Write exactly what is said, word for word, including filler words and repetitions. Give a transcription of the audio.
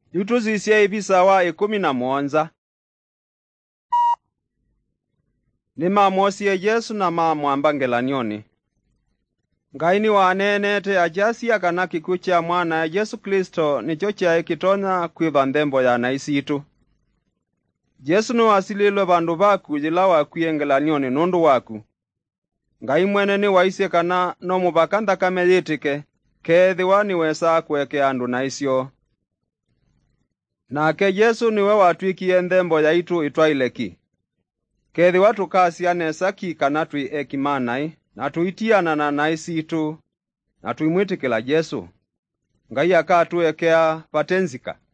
Yutuzisye ibisa wa ikumi na monza. Ni mamosye Yesu na mamwamba ngelanyoni. Ngaini wanenete ajasiya kana kikucha mwana ya Yesu Kristo nicho chae kitonya kwiva ndembo ya naisitu. Yesu no asililwe bandu baku jila wakwiye ngelanyoni nundu waku. Ngai mwene ni waisye kana no mubakanda kame yitike kethi wani wesa kweke andu naisyo. Nake Yesu niwe watwikiye ndembo ya itu itwaileki. Kethi watu kasiane saki kana twi ekimanai na tuitiana na naisitu na tuimwitikila Yesu. Ngai akatuekea patenzika.